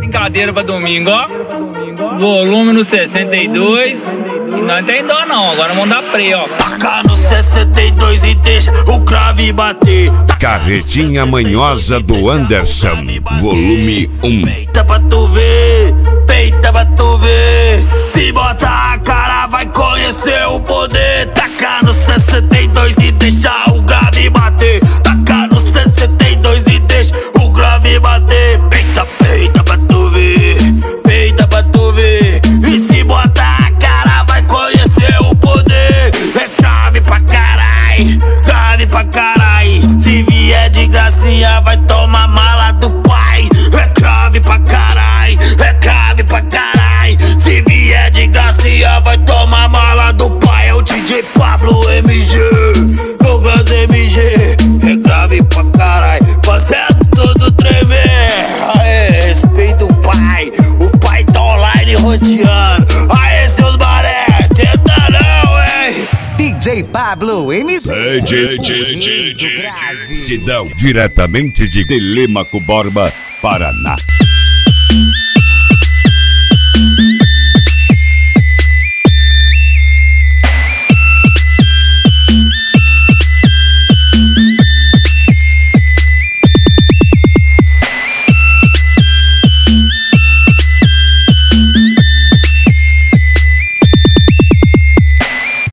Brincadeira pra domingo, ó. Volume no 62. E nós tem dó não, agora vamos dar play, ó. Taca no 62 e deixa o crave bater. Carretinha manhosa do Anderson, volume 1. Peita pra tu ver, peita pra tu ver. Se bota a cara vai conhecer o poder. Taca no 62 e deixa o grave bater. Taca no 62 e deixa o grave bater. Peita, peita pra tu ver, peita pra tu ver. E se bota a cara vai conhecer o poder. É grave pra carai, grave pra carai. Se vier de gracinha vai tomar mala do pai. É grave pra carai, é grave pra carai. Se vier de gracinha vai tomar mala do pai. É o DJ Pablo MG, Douglas MG. É grave pra carai, fazendo tudo tremer. Aê, respeita o pai tá online roteando. Aê, seus baré, tenta não, hein. DJ Pablo MG. Sidão, diretamente de Telêmaco Borba, Paraná.